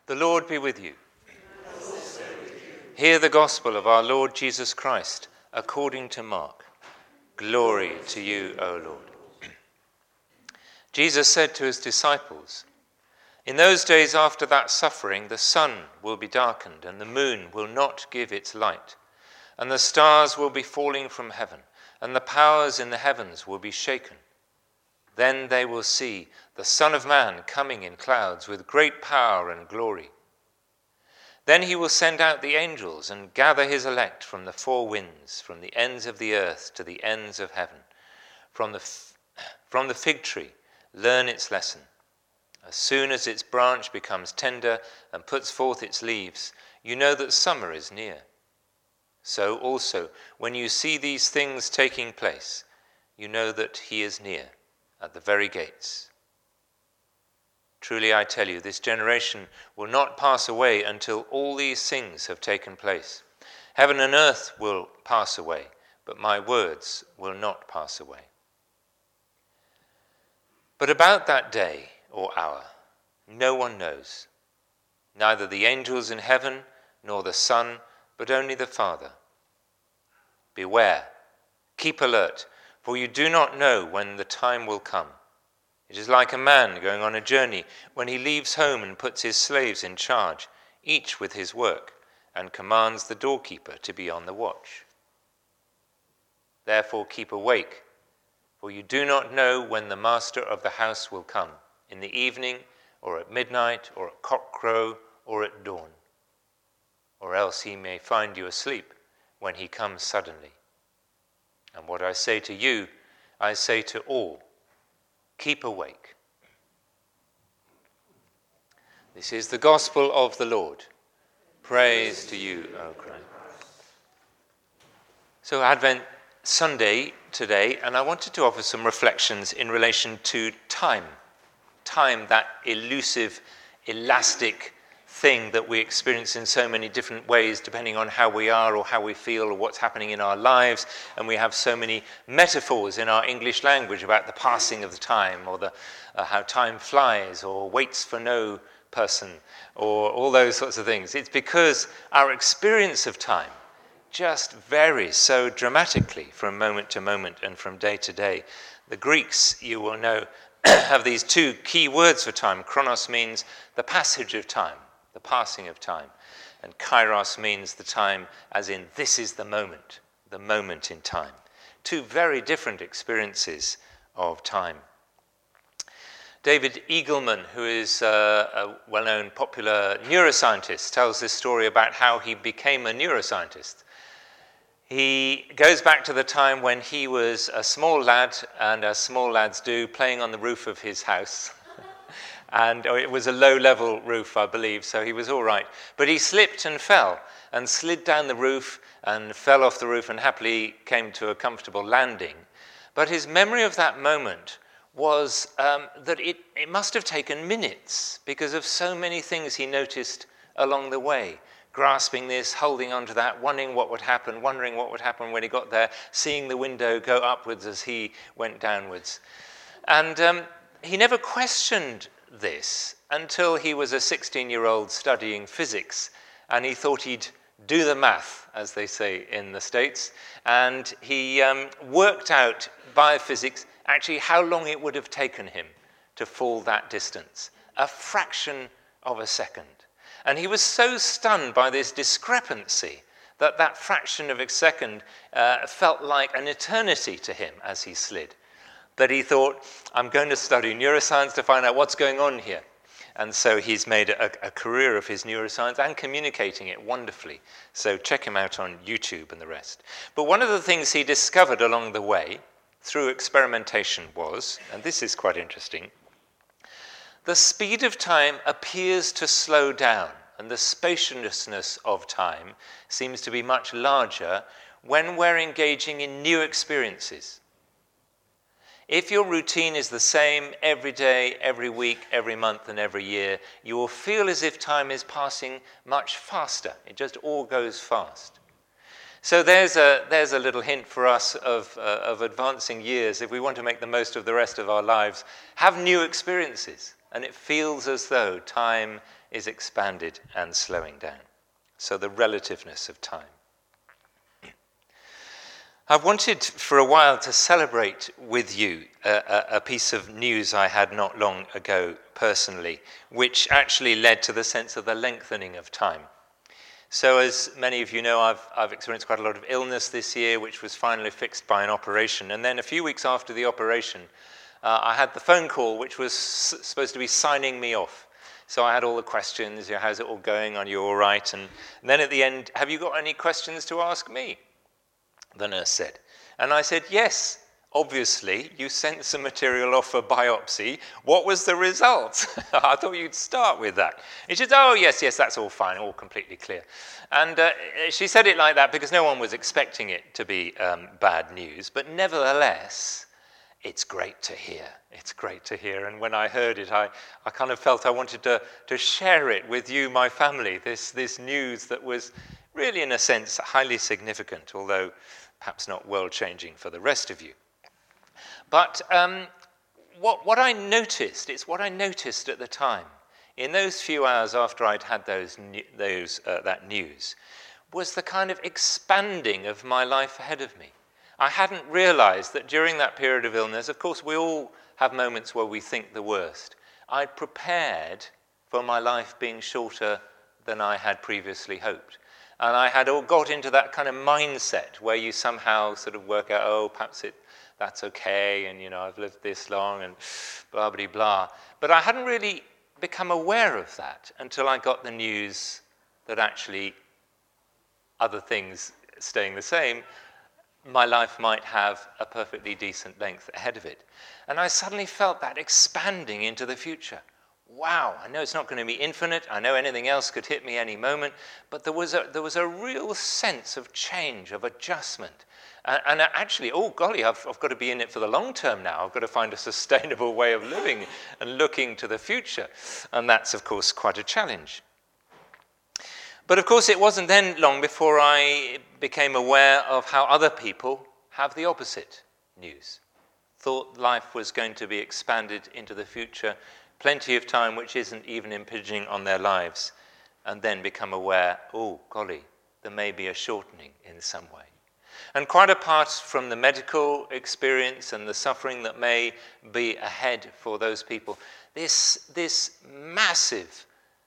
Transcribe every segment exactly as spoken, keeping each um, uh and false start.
The Lord be with you. And also with you. Hear the gospel of our Lord Jesus Christ, according to Mark. Glory to you, O Lord. Jesus said to his disciples, "In those days after that suffering, the sun will be darkened, and the moon will not give its light, and the stars will be falling from heaven, and the powers in the heavens will be shaken. Then they will see the Son of Man coming in clouds with great power and glory. Then he will send out the angels and gather his elect from the four winds, from the ends of the earth to the ends of heaven. From the, f- from the fig tree, learn its lesson. As soon as its branch becomes tender and puts forth its leaves, you know that summer is near. So also, when you see these things taking place, you know that he is near, at the very gates. Truly I tell you, this generation will not pass away until all these things have taken place. Heaven and earth will pass away, but my words will not pass away. But about that day or hour, no one knows, neither the angels in heaven nor the Son, but only the Father. Beware, keep alert, for you do not know when the time will come. It is like a man going on a journey when he leaves home and puts his slaves in charge, each with his work, and commands the doorkeeper to be on the watch. Therefore keep awake, for you do not know when the master of the house will come, in the evening, or at midnight, or at cockcrow, or at dawn. Or else he may find you asleep when he comes suddenly. And what I say to you, I say to all, keep awake." This is the gospel of the Lord. Praise to you, O Christ. So Advent Sunday today, and I wanted to offer some reflections in relation to time. Time, that elusive, elastic thing that we experience in so many different ways, depending on how we are or how we feel or what's happening in our lives. And we have so many metaphors in our English language about the passing of the time, or the uh, how time flies, or waits for no person, or all those sorts of things. It's because our experience of time just varies so dramatically from moment to moment and from day to day. The Greeks, you will know, have these two key words for time. Chronos means the passage of time, the passing of time. And kairos means the time as in this is the moment, the moment in time. Two very different experiences of time. David Eagleman, who is uh, a well-known popular neuroscientist, tells this story about how he became a neuroscientist. He goes back to the time when he was a small lad, and as small lads do, playing on the roof of his house. And it was a low-level roof, I believe, so he was all right. But he slipped and fell and slid down the roof and fell off the roof and happily came to a comfortable landing. But his memory of that moment was um, that it, it must have taken minutes because of so many things he noticed along the way. Grasping this, holding onto that, wondering what would happen, wondering what would happen when he got there, seeing the window go upwards as he went downwards. And um, he never questioned this until he was a sixteen-year-old studying physics, and he thought he'd do the math, as they say in the States, and he um, worked out by physics actually how long it would have taken him to fall that distance, a fraction of a second. And he was so stunned by this discrepancy that that fraction of a second uh, felt like an eternity to him as he slid, that he thought, I'm going to study neuroscience to find out what's going on here. And so he's made a, a career of his neuroscience and communicating it wonderfully. So check him out on YouTube and the rest. But one of the things he discovered along the way through experimentation was, and this is quite interesting, the speed of time appears to slow down, and the spaciousness of time seems to be much larger when we're engaging in new experiences. If your routine is the same every day, every week, every month, and every year, you will feel as if time is passing much faster. It just all goes fast. So there's a, there's a little hint for us of, uh, of advancing years. If we want to make the most of the rest of our lives, have new experiences. And it feels as though time is expanded and slowing down. So the relativeness of time. I've wanted for a while to celebrate with you a, a, a piece of news I had not long ago personally, which actually led to the sense of the lengthening of time. So as many of you know, I've, I've experienced quite a lot of illness this year, which was finally fixed by an operation. And then a few weeks after the operation, uh, I had the phone call, which was s- supposed to be signing me off. So I had all the questions, you know, how's it all going, are you all right? And, and then at the end, have you got any questions to ask me? The nurse said. And I said, yes, obviously, you sent some material off for biopsy. What was the result? I thought you'd start with that. He said, oh, yes, yes, that's all fine, all completely clear. And uh, she said it like that because no one was expecting it to be um, bad news. But nevertheless, it's great to hear. It's great to hear. And when I heard it, I, I kind of felt I wanted to, to share it with you, my family, this, this news that was really, in a sense, highly significant, although perhaps not world-changing for the rest of you. But um, what, what I noticed, it's what I noticed at the time, in those few hours after I'd had those, those uh, that news, was the kind of expanding of my life ahead of me. I hadn't realized that during that period of illness, of course, we all have moments where we think the worst. I'd prepared for my life being shorter than I had previously hoped. And I had all got into that kind of mindset where you somehow sort of work out, oh, perhaps it, that's okay, and, you know, I've lived this long, and blah, blah, blah. But I hadn't really become aware of that until I got the news that actually other things staying the same, my life might have a perfectly decent length ahead of it. And I suddenly felt that expanding into the future. Wow, I know it's not going to be infinite. I know anything else could hit me any moment. But there was a, there was a real sense of change, of adjustment. And, and actually, oh, golly, I've, I've got to be in it for the long term now. I've got to find a sustainable way of living and looking to the future. And that's, of course, quite a challenge. But, of course, it wasn't then long before I became aware of how other people have the opposite news. Thought life was going to be expanded into the future, plenty of time which isn't even impinging on their lives, and then become aware, oh, golly, there may be a shortening in some way. And quite apart from the medical experience and the suffering that may be ahead for those people, this, this massive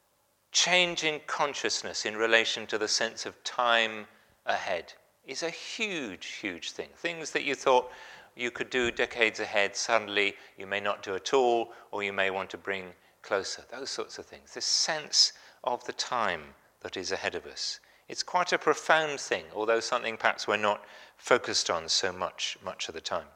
change in consciousness in relation to the sense of time ahead is a huge, huge thing. Things that you thought you could do decades ahead, suddenly you may not do at all, or you may want to bring closer. Those sorts of things. This sense of the time that is ahead of us. It's quite a profound thing, although something perhaps we're not focused on so much, much of the time.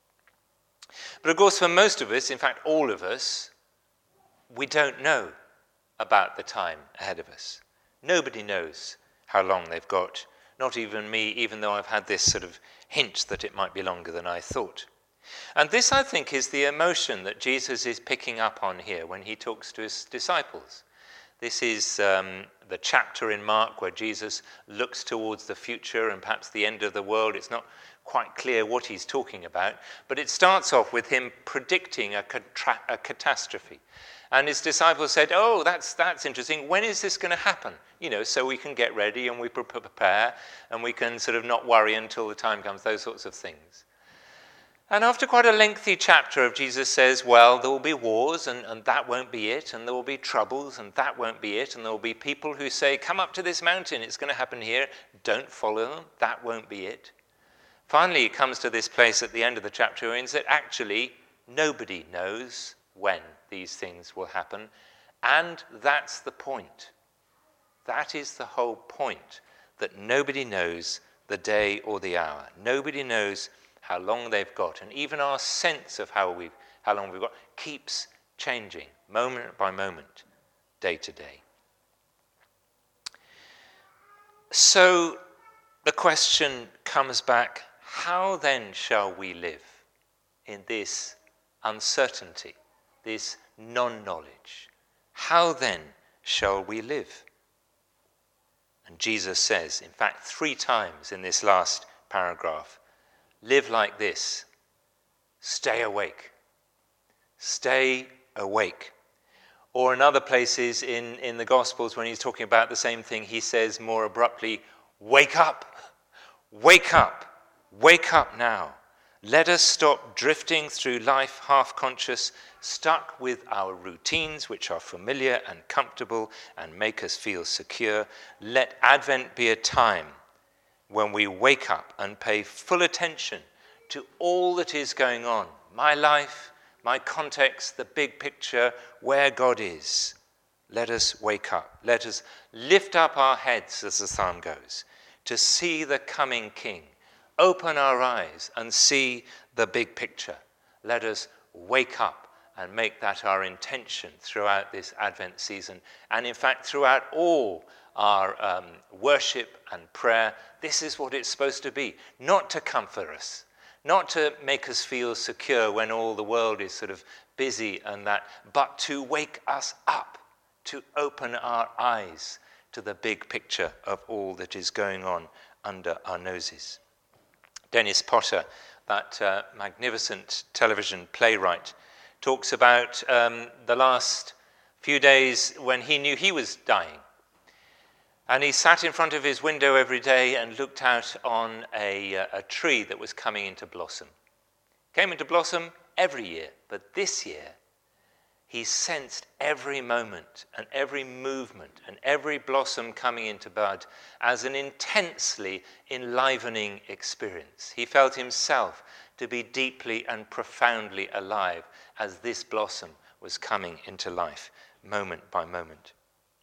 But of course, for most of us, in fact, all of us, we don't know about the time ahead of us. Nobody knows how long they've got. Not even me, even though I've had this sort of hint that it might be longer than I thought. And this, I think, is the emotion that Jesus is picking up on here when he talks to his disciples. This is um, the chapter in Mark where Jesus looks towards the future and perhaps the end of the world. It's not quite clear what he's talking about, but it starts off with him predicting a, contra- a catastrophe. And his disciples said, oh, that's that's interesting. When is this going to happen? You know, so we can get ready and we prepare and we can sort of not worry until the time comes, those sorts of things. And after quite a lengthy chapter of Jesus says, well, there will be wars and, and that won't be it, and there will be troubles and that won't be it, and there will be people who say, come up to this mountain, it's going to happen here, don't follow them, that won't be it. Finally, it comes to this place at the end of the chapter where it means that actually nobody knows when these things will happen, and that's the point. That is the whole point, that nobody knows the day or the hour. Nobody knows how long they've got, and even our sense of how we how long we've got keeps changing moment by moment, day to day. So the question comes back, how then shall we live in this uncertainty, this non-knowledge? How then shall we live? And Jesus says, in fact, three times in this last paragraph, live like this. Stay awake. Stay awake. Or in other places in, in the Gospels, when he's talking about the same thing, he says more abruptly, wake up, wake up, wake up now. Let us stop drifting through life half-conscious, stuck with our routines, which are familiar and comfortable and make us feel secure. Let Advent be a time when we wake up and pay full attention to all that is going on. My life, my context, the big picture, where God is. Let us wake up. Let us lift up our heads, as the psalm goes, to see the coming King. Open our eyes and see the big picture. Let us wake up and make that our intention throughout this Advent season. And in fact, throughout all our um, worship and prayer, this is what it's supposed to be. Not to comfort us, not to make us feel secure when all the world is sort of busy and that, but to wake us up, to open our eyes to the big picture of all that is going on under our noses. Dennis Potter, that uh, magnificent television playwright, talks about um, the last few days when he knew he was dying. And he sat in front of his window every day and looked out on a, uh, a tree that was coming into blossom. Came into blossom every year, but this year he sensed every moment and every movement and every blossom coming into bud as an intensely enlivening experience. He felt himself to be deeply and profoundly alive as this blossom was coming into life, moment by moment.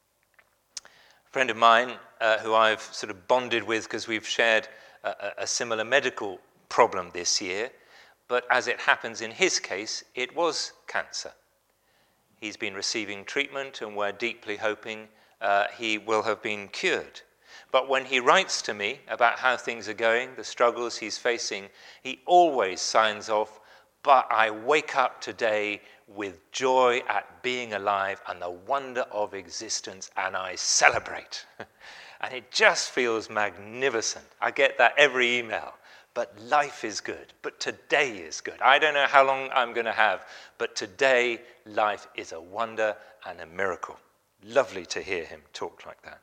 A friend of mine, uh, who I've sort of bonded with because we've shared a, a similar medical problem this year, but as it happens in his case, it was cancer. He's been receiving treatment, and we're deeply hoping uh, he will have been cured. But when he writes to me about how things are going, the struggles he's facing, he always signs off, but I wake up today with joy at being alive and the wonder of existence, and I celebrate. And it just feels magnificent. I get that every email. But life is good. But today is good. I don't know how long I'm going to have, but today life is a wonder and a miracle. Lovely to hear him talk like that.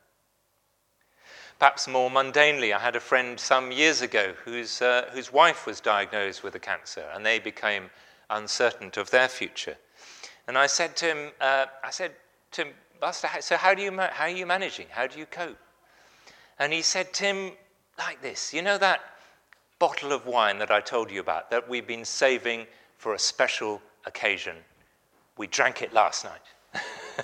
Perhaps more mundanely, I had a friend some years ago whose, uh, whose wife was diagnosed with a cancer, and they became uncertain of their future. And I said to him, uh, I said to him, Buster, so how do you ma- how are you managing? How do you cope? And he said, Tim, like this, you know that bottle of wine that I told you about, that we've been saving for a special occasion? We drank it last night.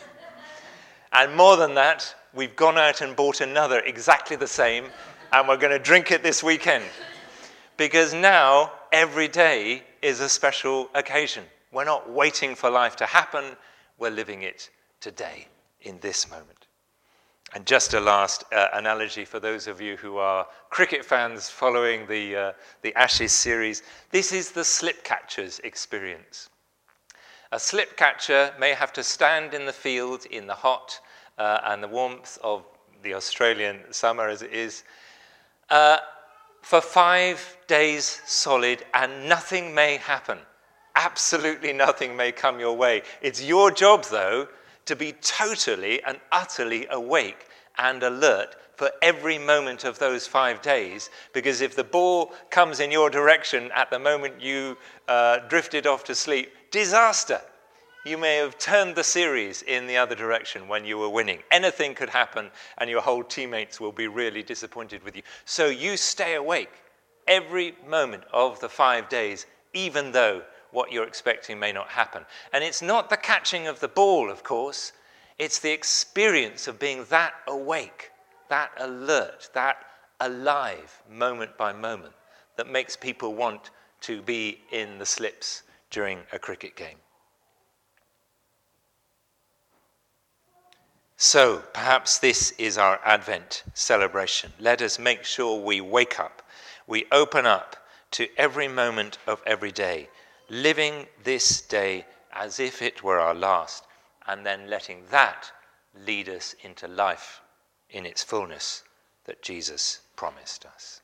And more than that, we've gone out and bought another exactly the same, and we're going to drink it this weekend. Because now, every day is a special occasion. We're not waiting for life to happen, we're living it today, in this moment. And just a last uh, analogy for those of you who are cricket fans following the, uh, the Ashes series. This is the slip catcher's experience. A slip catcher may have to stand in the field in the hot uh, and the warmth of the Australian summer as it is, uh, for five days solid, and nothing may happen. Absolutely nothing may come your way. It's your job, though, to be totally and utterly awake and alert for every moment of those five days, because if the ball comes in your direction at the moment you uh, drifted off to sleep, disaster. You may have turned the series in the other direction when you were winning. Anything could happen, and your whole teammates will be really disappointed with you. So you stay awake every moment of the five days, even though what you're expecting may not happen. And it's not the catching of the ball, of course. It's the experience of being that awake, that alert, that alive moment by moment that makes people want to be in the slips during a cricket game. So perhaps this is our Advent celebration. Let us make sure we wake up, we open up to every moment of every day, living this day as if it were our last, and then letting that lead us into life in its fullness that Jesus promised us.